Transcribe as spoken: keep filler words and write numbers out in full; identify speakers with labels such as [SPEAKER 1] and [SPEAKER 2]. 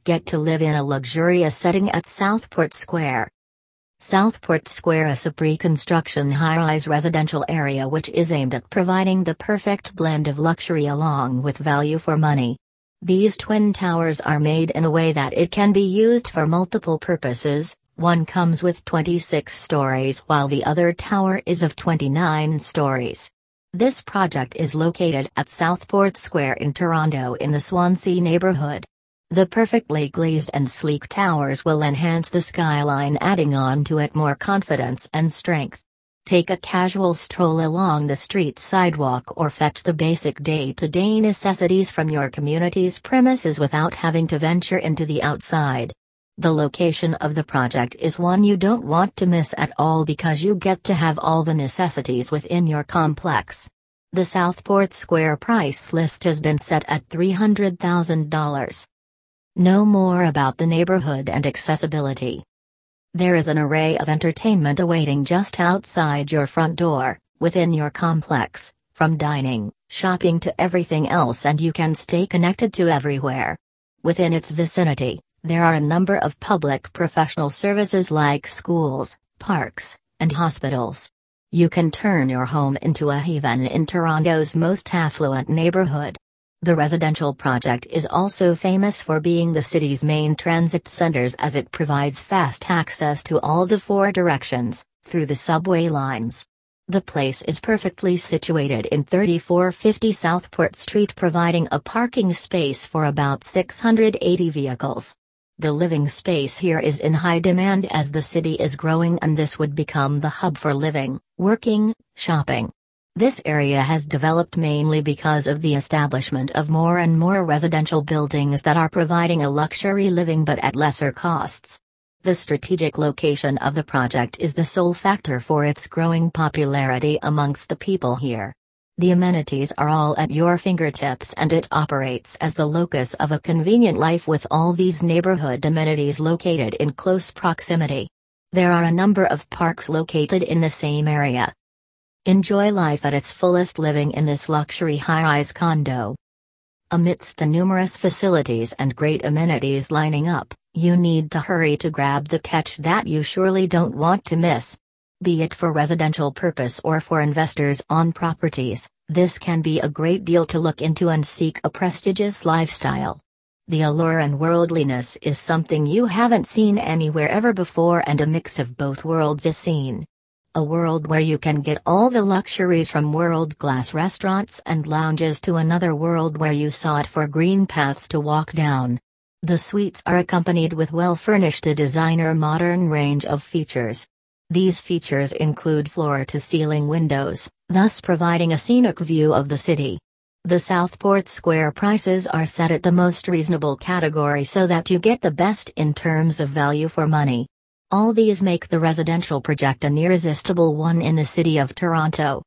[SPEAKER 1] Get to live in a luxurious setting at Southport Square. Southport Square is a pre-construction high-rise residential area which is aimed at providing the perfect blend of luxury along with value for money. These twin towers are made in a way that it can be used for multiple purposes. One comes with twenty-six stories while the other tower is of twenty-nine stories. This project is located at Southport Square in Toronto in the Swansea neighborhood. The perfectly glazed and sleek towers will enhance the skyline, adding on to it more confidence and strength. Take a casual stroll along the street sidewalk or fetch the basic day-to-day necessities from your community's premises without having to venture into the outside. The location of the project is one you don't want to miss at all because you get to have all the necessities within your complex. The Southport Square price list has been set at three hundred thousand dollars. Know more about the neighborhood and accessibility. There is an array of entertainment awaiting just outside your front door, within your complex, from dining, shopping to everything else, and you can stay connected to everywhere. Within its vicinity, there are a number of public professional services like schools, parks, and hospitals. You can turn your home into a haven in Toronto's most affluent neighborhood. The residential project is also famous for being the city's main transit centers as it provides fast access to all the four directions, through the subway lines. The place is perfectly situated in thirty-four fifty Southport Street, providing a parking space for about six hundred eighty vehicles. The living space here is in high demand as the city is growing, and this would become the hub for living, working, shopping. This area has developed mainly because of the establishment of more and more residential buildings that are providing a luxury living but at lesser costs. The strategic location of the project is the sole factor for its growing popularity amongst the people here. The amenities are all at your fingertips, and it operates as the locus of a convenient life with all these neighborhood amenities located in close proximity. There are a number of parks located in the same area. Enjoy life at its fullest living in this luxury high-rise condo. Amidst the numerous facilities and great amenities lining up, you need to hurry to grab the catch that you surely don't want to miss. Be it for residential purpose or for investors on properties, this can be a great deal to look into and seek a prestigious lifestyle. The allure and worldliness is something you haven't seen anywhere ever before, and a mix of both worlds is seen. A world where you can get all the luxuries from world-class restaurants and lounges to another world where you saw it for green paths to walk down. The suites are accompanied with well-furnished a designer modern range of features. These features include floor-to-ceiling windows, thus providing a scenic view of the city. The Southport Square prices are set at the most reasonable category so that you get the best in terms of value for money. All these make the residential project an irresistible one in the city of Toronto.